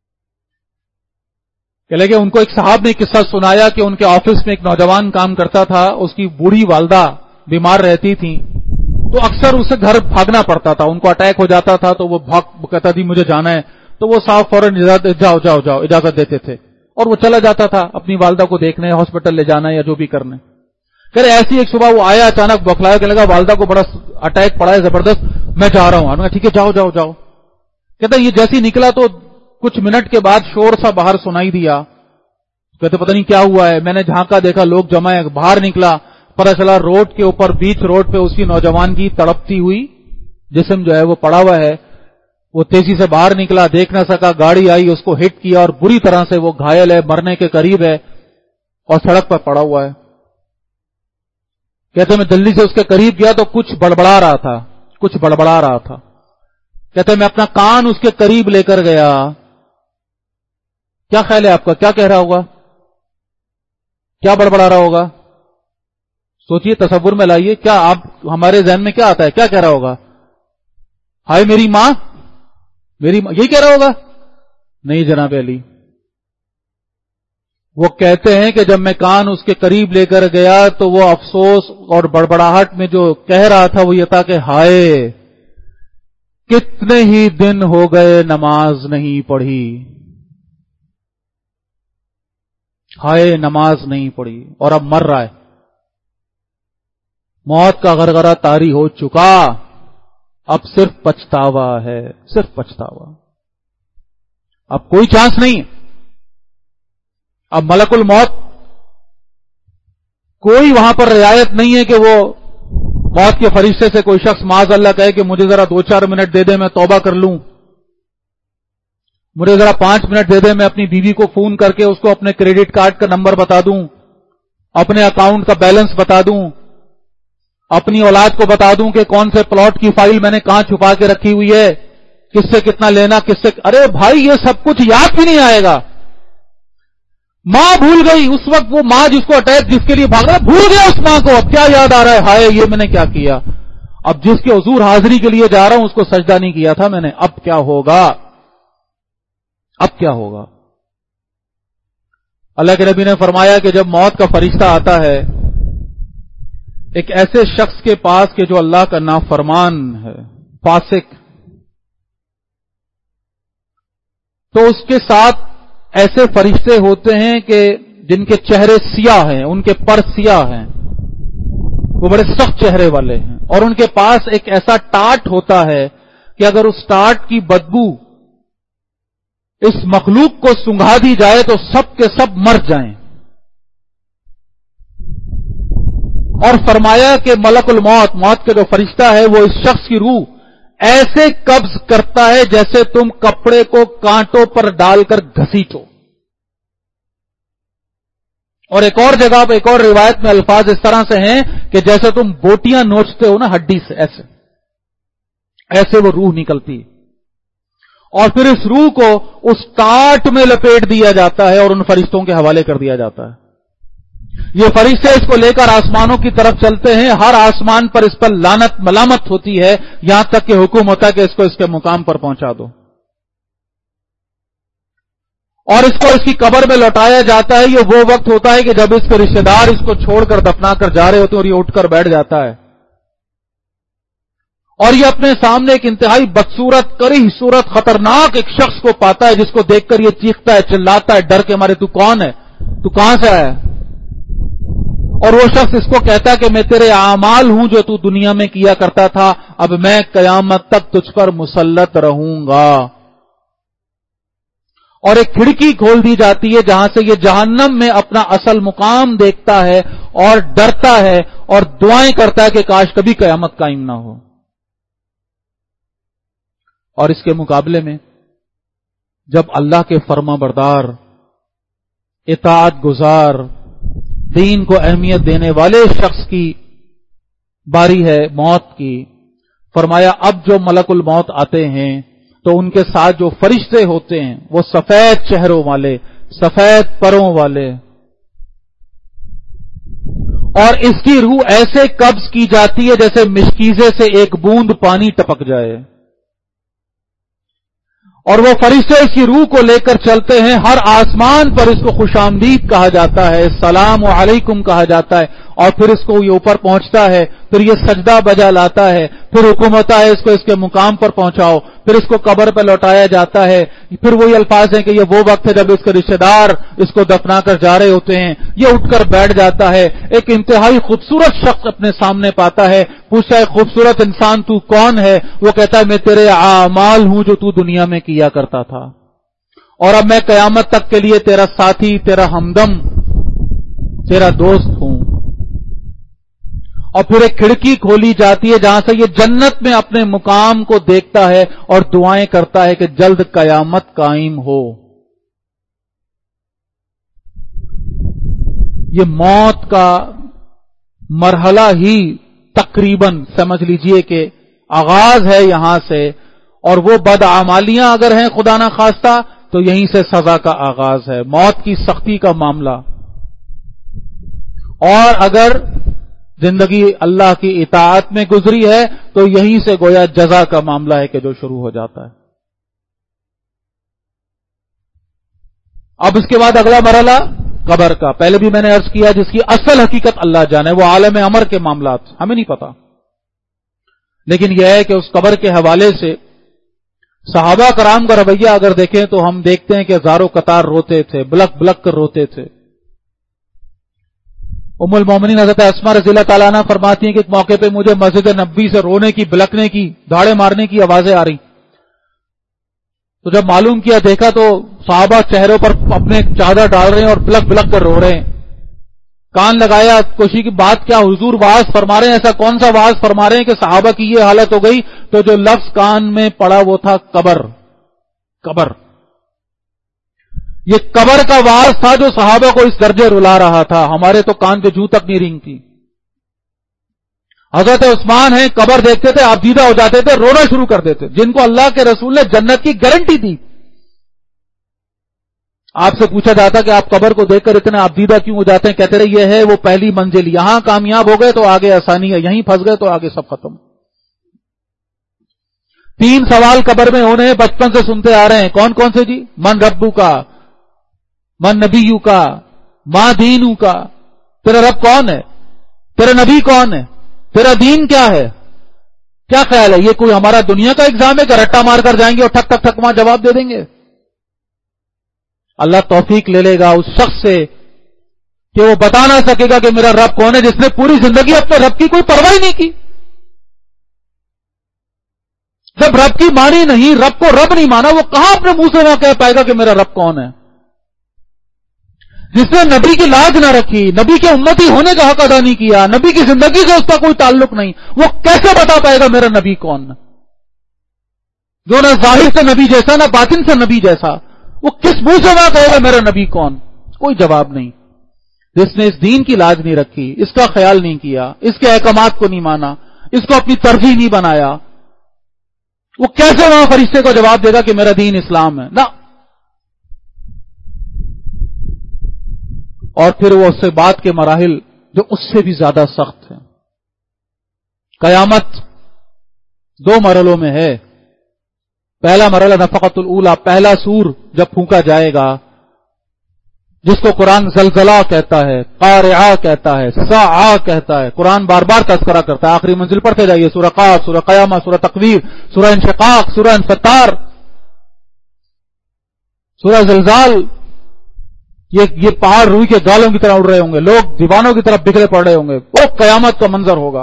کہ لگے ان کو ایک صاحب نے قصہ سنایا کہ ان کے آفس میں ایک نوجوان کام کرتا تھا, اس کی بوڑھی والدہ بیمار رہتی تھی, تو اکثر اسے گھر بھاگنا پڑتا تھا. ان کو اٹیک ہو جاتا تھا تو وہ کہتا تھی مجھے جانا ہے, تو وہ صاحب فوراً جاؤ اجازت دیتے تھے, اور وہ چلا جاتا تھا اپنی والدہ کو دیکھنے, ہاسپٹل لے جانا یا جو بھی کرنے. کہ ایسی ایک صبح وہ آیا, اچانک بوکھلایا, کہ لگا والدہ کو بڑا اٹیک پڑا ہے زبردست, میں جا رہا ہوں. ٹھیک ہے جاؤ. کہتا یہ جیسی نکلا تو کچھ منٹ کے بعد شور سا باہر سنائی دیا. کہتے پتہ نہیں کیا ہوا ہے, میں نے جھانکا, دیکھا لوگ جمع ہے. باہر نکلا, پتہ چلا روڈ کے اوپر, بیچ روڈ پہ اسی نوجوان کی تڑپتی ہوئی جسم جو ہے وہ پڑا ہوا ہے. وہ تیزی سے باہر نکلا, دیکھ نہ سکا, گاڑی آئی, اس کو ہٹ کیا, اور بری طرح سے وہ گھائل ہے, مرنے کے قریب ہے, اور سڑک پر پڑا ہوا ہے. کہتے میں جلدی سے اس کے قریب گیا تو کچھ بڑبڑا رہا تھا. کہتے میں اپنا کان اس کے قریب لے کر گیا. کیا خیال ہے آپ کا, کیا کہہ رہا ہوگا, کیا بڑبڑا رہا ہوگا؟ سوچئے, تصور میں لائیے. کیا آپ ہمارے ذہن میں کیا آتا ہے, کیا کہہ رہا ہوگا؟ ہائے میری ماں, یہی کہہ رہا ہوگا؟ نہیں جناب علی. وہ کہتے ہیں کہ جب میں کان اس کے قریب لے کر گیا تو وہ افسوس اور بڑبڑاہٹ میں جو کہہ رہا تھا وہ یہ تھا کہ ہائے کتنے ہی دن ہو گئے نماز نہیں پڑھی, ہائے نماز نہیں پڑھی, اور اب مر رہا ہے. موت کا غرغرہ طاری ہو چکا, اب صرف پچھتاوا ہے, صرف پچھتاوا. اب کوئی چانس نہیں. اب ملک الموت کوئی وہاں پر رعایت نہیں ہے کہ وہ موت کے فرشتے سے کوئی شخص معاذ اللہ کہے کہ مجھے ذرا 2-4 منٹ دے دے, میں توبہ کر لوں, مجھے ذرا 5 منٹ دے دے, میں اپنی بیوی کو فون کر کے اس کو اپنے کریڈٹ کارڈ کا نمبر بتا دوں, اپنے اکاؤنٹ کا بیلنس بتا دوں, اپنی اولاد کو بتا دوں کہ کون سے پلاٹ کی فائل میں نے کہاں چھپا کے رکھی ہوئی ہے, کس سے کتنا لینا, کس سے. ارے بھائی یہ سب کچھ یاد بھی نہیں آئے گا. ماں بھول گئی اس وقت, وہ ماں جس کو اٹیک, جس کے لیے بھاگ رہا, بھول گیا اس ماں کو. اب کیا یاد آ رہا ہے, ہائے یہ میں نے کیا کیا. اب جس کے حضور حاضری کے لیے جا رہا ہوں اس کو سجدہ نہیں کیا تھا میں نے, اب کیا ہوگا, اب کیا ہوگا. اللہ کے نبی نے فرمایا کہ جب موت کا فرشتہ آتا ہے ایک ایسے شخص کے پاس کہ جو اللہ کا نافرمان ہے, فاسق, تو اس کے ساتھ ایسے فرشتے ہوتے ہیں کہ جن کے چہرے سیاہ ہیں, ان کے پر سیاہ ہیں, وہ بڑے سخت چہرے والے ہیں, اور ان کے پاس ایک ایسا ٹاٹ ہوتا ہے کہ اگر اس ٹاٹ کی بدبو اس مخلوق کو سنگھا دی جائے تو سب کے سب مر جائیں. اور فرمایا کہ ملک الموت, موت کے جو فرشتہ ہے, وہ اس شخص کی روح ایسے قبض کرتا ہے جیسے تم کپڑے کو کانٹوں پر ڈال کر گھسیٹو. اور ایک اور جگہ پہ, ایک اور روایت میں الفاظ اس طرح سے ہیں کہ جیسے تم بوٹیاں نوچتے ہو نا ہڈی سے, ایسے وہ روح نکلتی. اور پھر اس روح کو اس ٹاٹ میں لپیٹ دیا جاتا ہے اور ان فرشتوں کے حوالے کر دیا جاتا ہے. یہ فرشتے اس کو لے کر آسمانوں کی طرف چلتے ہیں. ہر آسمان پر اس پر لعنت ملامت ہوتی ہے, یہاں تک کہ حکم ہوتا ہے کہ اس کو اس کے مقام پر پہنچا دو. اور اس کو اس کی قبر میں لوٹایا جاتا ہے. یہ وہ وقت ہوتا ہے کہ جب اس کے رشتے دار اس کو چھوڑ کر دفنا کر جا رہے ہوتے ہیں اور یہ اٹھ کر بیٹھ جاتا ہے, اور یہ اپنے سامنے ایک انتہائی بدصورت, کریہ صورت, خطرناک ایک شخص کو پاتا ہے, جس کو دیکھ کر یہ چیختا ہے, چلاتا ہے ڈر کے مارے, تو کون ہے, تو کہاں سے آیا ہے؟ اور وہ شخص اس کو کہتا ہے کہ میں تیرے اعمال ہوں جو تو دنیا میں کیا کرتا تھا, اب میں قیامت تک تجھ پر مسلط رہوں گا. اور ایک کھڑکی کھول دی جاتی ہے جہاں سے یہ جہنم میں اپنا اصل مقام دیکھتا ہے اور ڈرتا ہے اور دعائیں کرتا ہے کہ کاش کبھی قیامت قائم نہ ہو. اور اس کے مقابلے میں جب اللہ کے فرما بردار, اطاعت گزار, دین کو اہمیت دینے والے شخص کی باری ہے موت کی, فرمایا اب جو ملک الموت آتے ہیں تو ان کے ساتھ جو فرشتے ہوتے ہیں وہ سفید چہروں والے, سفید پروں والے, اور اس کی روح ایسے قبض کی جاتی ہے جیسے مشکیزے سے ایک بوند پانی ٹپک جائے. اور وہ فرشتے اس کی روح کو لے کر چلتے ہیں. ہر آسمان پر اس کو خوش آمدید کہا جاتا ہے, السلام علیکم کہا جاتا ہے, اور پھر اس کو یہ اوپر پہنچتا ہے, پھر یہ سجدہ بجا لاتا ہے, پھر حکم ہوتا ہے اس کو اس کے مقام پر پہنچاؤ, پھر اس کو قبر پہ لوٹایا جاتا ہے. پھر وہی الفاظ ہیں کہ یہ وہ وقت ہے جب اس کے رشتے دار اس کو دفنا کر جا رہے ہوتے ہیں. یہ اٹھ کر بیٹھ جاتا ہے, ایک انتہائی خوبصورت شخص اپنے سامنے پاتا ہے, پوچھتا ہے خوبصورت انسان تو کون ہے؟ وہ کہتا ہے میں تیرے اعمال ہوں جو تو دنیا میں کیا کرتا تھا, اور اب میں قیامت تک کے لیے تیرا ساتھی, تیرا ہمدم, تیرا دوست ہوں. اور پھر ایک کھڑکی کھولی جاتی ہے جہاں سے یہ جنت میں اپنے مقام کو دیکھتا ہے اور دعائیں کرتا ہے کہ جلد قیامت قائم ہو. یہ موت کا مرحلہ ہی تقریباً سمجھ لیجئے کہ آغاز ہے یہاں سے, اور وہ بدعمالیاں اگر ہیں خدا نہ خواستہ تو یہیں سے سزا کا آغاز ہے, موت کی سختی کا معاملہ. اور اگر زندگی اللہ کی اطاعت میں گزری ہے تو یہیں سے گویا جزا کا معاملہ ہے کہ جو شروع ہو جاتا ہے. اب اس کے بعد اگلا مرحلہ قبر کا. پہلے بھی میں نے عرض کیا جس کی اصل حقیقت اللہ جانے, وہ عالم امر کے معاملات ہمیں نہیں پتا, لیکن یہ ہے کہ اس قبر کے حوالے سے صحابہ کرام کا رویہ اگر دیکھیں تو ہم دیکھتے ہیں کہ ہزاروں قطار روتے تھے, بلک بلک کر روتے تھے. ام المومنین حضرت اسماء رضی اللہ تعالیٰ عنہ فرماتی ہیں کہ ایک موقع پہ مجھے مسجد نبوی سے رونے کی, بلکنے کی, دھاڑے مارنے کی آوازیں آ رہی. تو جب معلوم کیا, دیکھا تو صحابہ چہروں پر اپنے چادر ڈال رہے ہیں اور بلک بلک کر رو رہے ہیں. کان لگایا, کوشش کی بات کیا, حضور واعظ فرما رہے ہیں, ایسا کون سا واعظ فرما رہے ہیں کہ صحابہ کی یہ حالت ہو گئی؟ تو جو لفظ کان میں پڑا وہ تھا قبر. قبر, یہ قبر کا واعظ تھا جو صحابہ کو اس درجے رلا رہا تھا. ہمارے تو کان پہ جوں تک نہیں رینگتی. حضرت عثمان ہیں, قبر دیکھتے تھے آپ دیدہ ہو جاتے تھے, رونا شروع کر دیتے, جن کو اللہ کے رسول نے جنت کی گارنٹی دی. آپ سے پوچھا جاتا کہ آپ قبر کو دیکھ کر اتنے آپ دیدہ کیوں ہو جاتے ہیں؟ کہتے رہے یہ ہے وہ پہلی منزل, یہاں کامیاب ہو گئے تو آگے آسانی ہے, یہیں پھنس گئے تو آگے سب ختم. 3 سوال قبر میں ہونے بچپن سے سنتے آ رہے ہیں. کون کون سے جی؟ من ربو کا, من نبیو کا, ماں دینو کا. تیرا رب کون ہے؟ تیرا نبی کون ہے؟ تیرا دین کیا ہے؟ کیا خیال ہے یہ کوئی ہمارا دنیا کا ایگزام ہے کہ رٹا مار کر جائیں گے اور ٹھک ٹھک ٹھک وہاں جواب دے دیں گے؟ اللہ توفیق لے لے گا اس شخص سے کہ وہ بتا نہ سکے گا کہ میرا رب کون ہے, جس نے پوری زندگی اپنے رب کی کوئی پرواہ نہیں کی. جب رب کی مانی نہیں, رب کو رب نہیں مانا, وہ کہاں اپنے منہ سے نہ کہہ پائے گا کہ میرا رب کون ہے؟ جس نے نبی کی لاج نہ رکھی, نبی کے امتی ہونے کا حق ادا نہیں کیا, نبی کی زندگی سے اس کا کوئی تعلق نہیں, وہ کیسے بتا پائے گا میرا نبی کون ہے؟ جو نہ ظاہر سے نبی جیسا نہ باطن سے نبی جیسا, وہ کس منہ سے نہ کہے گا میرا نبی کون؟ کوئی جواب نہیں. جس نے اس دین کی لاج نہیں رکھی, اس کا خیال نہیں کیا, اس کے احکامات کو نہیں مانا, اس کو اپنی ترجیح نہیں بنایا, وہ کیسے وہاں فرشتے کو جواب دے گا کہ میرا دین اسلام ہے؟ نہ. اور پھر وہ اس سے بعد کے مراحل جو اس سے بھی زیادہ سخت ہیں. قیامت 2 مرحلوں میں ہے. پہلا مرحلہ نفقۃ الاولی، پہلا سور جب پھونکا جائے گا، جس کو قرآن زلزلہ کہتا ہے، قارعہ کہتا ہے، ساعہ کہتا ہے. قرآن بار بار تذکرہ کرتا ہے. آخری منزل پڑھتے جائیے، سورہ قاف، سورہ قیامہ، سورہ تکویر، سورہ انشقاق، سورہ انفطار، سورہ زلزال. یہ پہاڑ روئی کے گالوں کی طرح اڑ رہے ہوں گے، لوگ دیوانوں کی طرف بکھرے پڑ رہے ہوں گے. وہ قیامت کا منظر ہوگا.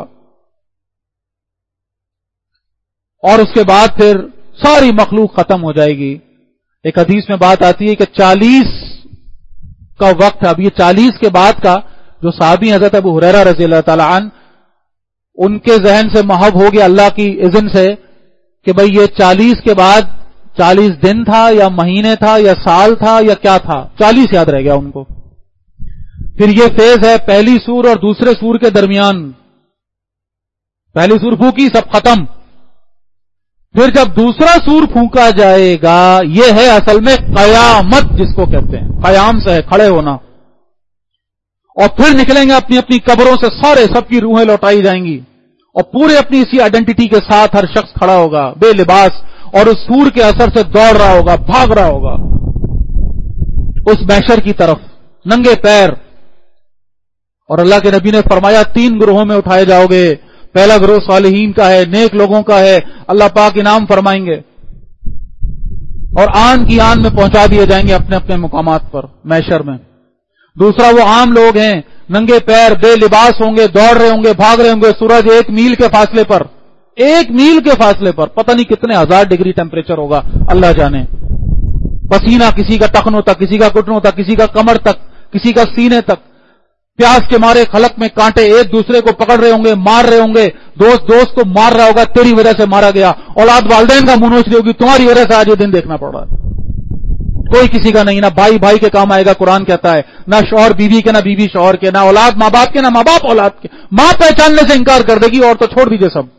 اور اس کے بعد پھر ساری مخلوق ختم ہو جائے گی. ایک حدیث میں بات آتی ہے کہ 40 کا وقت ہے. اب یہ 40 کے بعد کا جو صحابی حضرت ابو ہریرہ رضی اللہ تعالی عنہ، ان کے ذہن سے محو ہو گیا اللہ کی اذن سے کہ بھئی یہ 40 کے بعد 40 دن تھا یا مہینے تھا یا سال تھا یا کیا تھا، 40 یاد رہ گیا ان کو. پھر یہ فیز ہے پہلی سور اور دوسرے سور کے درمیان. پہلی سور پھونکی، سب ختم. پھر جب دوسرا سور پھونکا جائے گا، یہ ہے اصل میں قیامت جس کو کہتے ہیں. قیام سے ہے کھڑے ہونا. اور پھر نکلیں گے اپنی اپنی قبروں سے، سارے سب کی روحیں لوٹائی جائیں گی، اور پورے اپنی اسی آئیڈینٹی کے ساتھ ہر شخص کھڑا ہوگا بے لباس، اور اس سور کے اثر سے دوڑ رہا ہوگا، بھاگ رہا ہوگا اس محشر کی طرف ننگے پیر. اور اللہ کے نبی نے فرمایا 3 گروہوں میں اٹھائے جاؤ گے. پہلا گروہ صالحین کا ہے، نیک لوگوں کا ہے، اللہ پاک انعام فرمائیں گے اور آن کی آن میں پہنچا دیے جائیں گے اپنے اپنے مقامات پر محشر میں. دوسرا وہ عام لوگ ہیں، ننگے پیر بے لباس ہوں گے، دوڑ رہے ہوں گے، بھاگ رہے ہوں گے. سورج 1 میل کے فاصلے پر، 1 میل کے فاصلے پر، پتہ نہیں کتنے 1000 ڈگری ٹیمپریچر ہوگا اللہ جانے. پسینہ کسی کا ٹخنوں تک، کسی کا گھٹنوں تک، کسی کا کمر تک، کسی کا سینے تک. پیاس کے مارے خلق میں کانٹے ایک دوسرے کو پکڑ رہے ہوں گے، مار رہے ہوں گے. دوست کو مار رہا ہوگا، تیری وجہ سے مارا گیا. اولاد والدین کا منہ نوچ رہی ہوگی، تمہاری وجہ سے آج یہ دن دیکھنا پڑ رہا ہے. کوئی کسی کا نہیں، نہ بھائی بھائی کے کام آئے گا قرآن کہتا ہے، نہ شوہر بیوی کے، نہ بیوی شوہر کے، نہ اولاد ماں باپ کے، نہ ماں باپ اولاد کے. ماں پہچاننے سے انکار کر دے گی، اور تو چھوڑ دیجئے سب.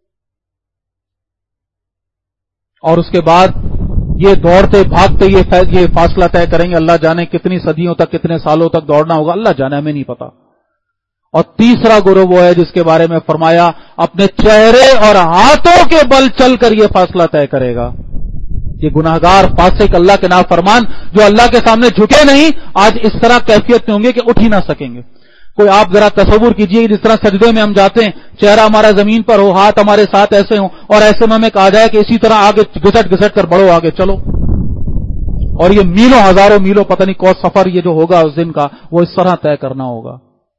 اور اس کے بعد یہ دوڑتے بھاگتے یہ فاصلہ طے کریں گے. اللہ جانے کتنی صدیوں تک، کتنے سالوں تک دوڑنا ہوگا، اللہ جانے، ہمیں نہیں پتا. اور تیسرا گروہ وہ ہے جس کے بارے میں فرمایا اپنے چہرے اور ہاتھوں کے بل چل کر یہ فاصلہ طے کرے گا. یہ گناہگار فاسق اللہ کے نافرمان جو اللہ کے سامنے جھکے نہیں، آج اس طرح کیفیت میں ہوں گے کہ اٹھ ہی نہ سکیں گے. کوئی آپ ذرا تصور کیجئے جس طرح سجدے میں ہم جاتے ہیں، چہرہ ہمارا زمین پر ہو، ہاتھ ہمارے ساتھ ایسے ہوں، اور ایسے میں ہمیں کہا جائے کہ اسی طرح آگے گھسٹ گھسٹ کر بڑھو، آگے چلو. اور یہ میلوں ہزاروں میلوں پتہ نہیں کون سفر یہ جو ہوگا اس دن کا، وہ اس طرح طے کرنا ہوگا.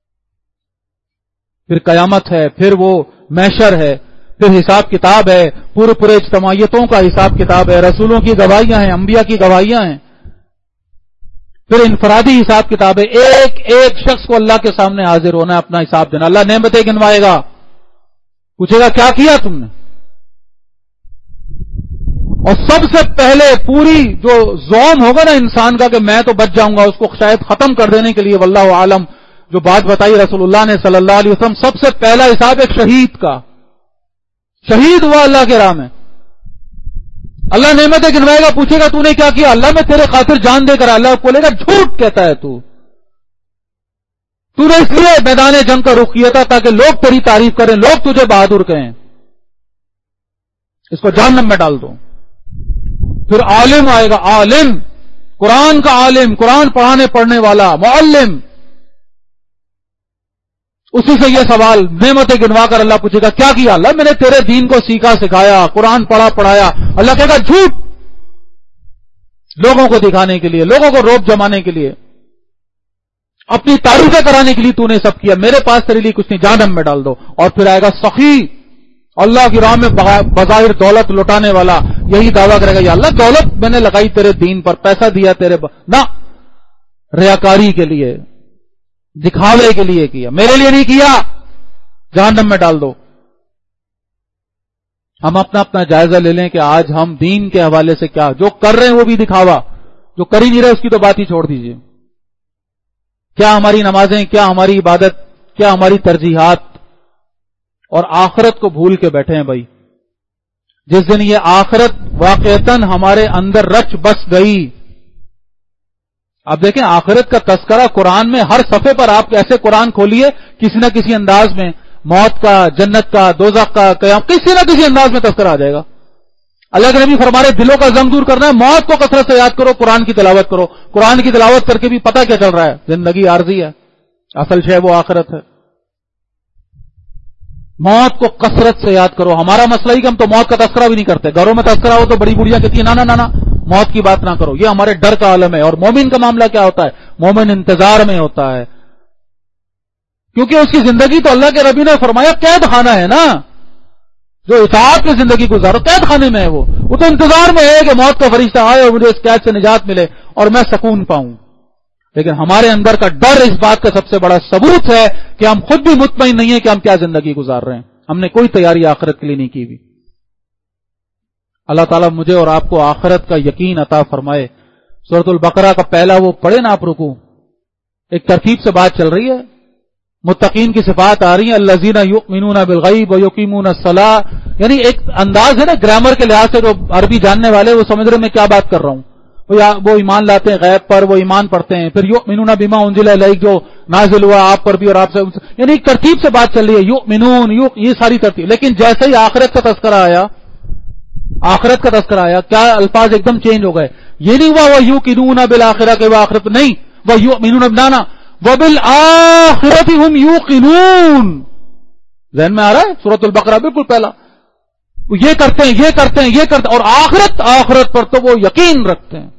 پھر قیامت ہے، پھر وہ محشر ہے، پھر حساب کتاب ہے، پورے اجتماعیتوں کا حساب کتاب ہے، رسولوں کی گواہیاں ہیں، انبیاء کی گواہیاں ہیں. پھر انفرادی حساب کتاب ہے، ایک ایک شخص کو اللہ کے سامنے حاضر ہونا ہے، اپنا حساب دینا. اللہ نعمتیں گنوائے گا، پوچھے گا کیا کیا تم نے. اور سب سے پہلے پوری جو زوم ہوگا نا انسان کا کہ میں تو بچ جاؤں گا، اس کو شاید ختم کر دینے کے لیے واللہ عالم جو بات بتائی رسول اللہ نے صلی اللہ علیہ وسلم، سب سے پہلا حساب ایک شہید کا. شہید ہوا اللہ کے راہ میں، اللہ نعمتیں گنوائے گا، پوچھے گا تو نے کیا کیا. اللہ میں تیرے خاطر جان دے کر. اللہ بولے گا جھوٹ کہتا ہے تو نے اس لیے میدان جنگ کا رخ کیا تھا تاکہ لوگ تیری تعریف کریں، لوگ تجھے بہادر کہیں. اس کو جہنم میں ڈال دو. پھر عالم آئے گا، عالم، قرآن کا عالم، قرآن پڑھانے پڑھنے والا، معلم. اسی سے یہ سوال نعمتیں گنوا کر اللہ پوچھے گا کیا کیا. اللہ میں نے تیرے دین کو سیکھا سکھایا، قرآن پڑھا پڑھایا. اللہ کہے گا جھوٹ، لوگوں کو دکھانے کے لیے، لوگوں کو روب جمانے کے لیے، اپنی تعریفیں کرانے کے لیے تو نے سب کیا، میرے پاس تیرے لیے کچھ نہیں، جہنم میں ڈال دو. اور پھر آئے گا سخی، اللہ کی راہ میں بظاہر دولت لٹانے والا، یہی دعویٰ کرے گا یا اللہ دولت میں نے لگائی تیرے دین پر، پیسہ دیا تیرے نہ، ریاکاری کے لیے، دکھاوے کے لیے کیا، میرے لیے نہیں کیا، جہنم میں ڈال دو. ہم اپنا جائزہ لے لیں کہ آج ہم دین کے حوالے سے کیا جو کر رہے ہیں وہ بھی دکھاوا، جو کر ہی نہیں رہے اس کی تو بات ہی چھوڑ دیجئے. کیا ہماری نمازیں، کیا ہماری عبادت، کیا ہماری ترجیحات، اور آخرت کو بھول کے بیٹھے ہیں بھائی. जिस दिन ये आखिरत वाक़तन हमारे अंदर रच बस गई। आप देखें आखिरत का तस्करा कुरान में हर सफ़े पर, आप ऐसे कुरान खोलिए किसी न किसी अंदाज में मौत का, जन्नत का, दोज़ख का, क़यामत, किसी न किसी अंदाज में तस्करा आ जाएगा। अल्लाह के नबी फरमा रहे दिलों का जंग दूर करना है, मौत को कसरत से याद करो, कुरान की तिलावत करो। कुरान की तिलावत करके भी पता क्या चल रहा है, जिंदगी आर्जी है, असल शय वो आखिरत है। मौत को कसरत से याद करो। हमारा मसला ही कि हम तो मौत का तस्करा भी नहीं करते। घरों में तस्करा हो तो बड़ी बुढ़िया कहती है ना ना ना ना, मौत की बात ना करो। ये हमारे डर का आलम है। और मोमिन का मामला क्या होता है, मोमिन इंतजार में होता है, क्योंकि उसकी जिंदगी तो अल्लाह के नबी ने फरमाया कैद खाना है ना। जो इताअत में जिंदगी गुजारो कैद खाने में है, वो तो इंतजार में है कि मौत का फरिश्ता आए और मुझे इस कैद से निजात मिले और मैं सुकून पाऊं। लेकिन हमारे अंदर का डर इस बात का सबसे बड़ा सबूत है कि हम खुद भी मुतमईन नहीं है कि हम क्या जिंदगी गुजार रहे हैं। हमने कोई तैयारी आखिरत के लिए नहीं की हुई। अल्लाह ताला मुझे और आपको आखिरत का यकीन अता फरमाए। सूरतुल बकरा का पहला वो पढ़े ना आप रुकू, एक तरतीब से बात चल रही है, मुत्तकीन की सिफात आ रही है, अल्लज़ीना युमिनूना बिल गैब व युकीमूना सलाह। यानी एक अंदाज है ना ग्रामर के लिहाज से, जो अरबी जानने वाले वो समझ रहे मैं क्या बात कर रहा हूं। वो ईमान लाते हैं गैब पर, वो ईमान पढ़ते हैं। फिर युमिनूना बिमा उन्जिला इलैक, जो नाजिल हुआ आप पर भी और आपसे, यानी एक तरतीब से बात चल रही है, युमिनून ये सारी तरतीब। लेकिन जैसे ही आखिरत का तस्करा आया, आखिरत का तस्करा आया, क्या अल्फाज एकदम चेंज हो गए। ये नहीं हुआ वह युकिनूना बिल आखिरा के, वह आखिरत नहीं, वह युमिनूना बिना वबिल आखिरति हुम युकिनून। ज़हन में आ रहा है सूरतुल बकरा बिल्कुल पहला, ये करते हैं ये करते हैं ये करते हैं, और आखिरत पर तो वो यकीन रखते हैं।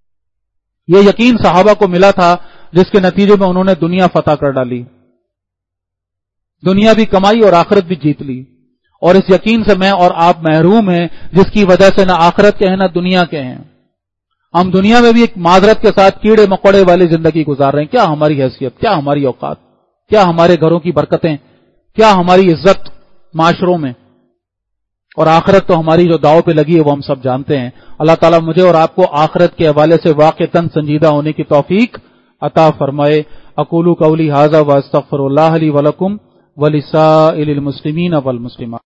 ये यकीन सहाबा को मिला था, जिसके नतीजे में उन्होंने दुनिया फतह कर डाली, दुनिया भी कमाई और आखिरत भी जीत ली। और इस यकीन से मैं और आप महरूम हैं, जिसकी वजह से ना आखिरत के हैं ना दुनिया के हैं। हम दुनिया में भी एक माजरत के साथ कीड़े मकोड़े वाली जिंदगी गुजार रहे हैं। क्या हमारी हैसियत, क्या हमारी औकात, क्या हमारे घरों की बरकतें, क्या हमारी इज्जत माशरों में, और आखिरत तो हमारी जो दाव पे लगी है वो हम सब जानते हैं। अल्लाह ताला मुझे और आपको आखिरत के हवाले से वाक़तन संजीदा होने की तौफीक अता फरमाए। अकूलु कौली हाज़ा व अस्तग़फिरुल्लाह ली व लकुम व लिसाइरिल मुस्लिमीन वल मुस्लिमात।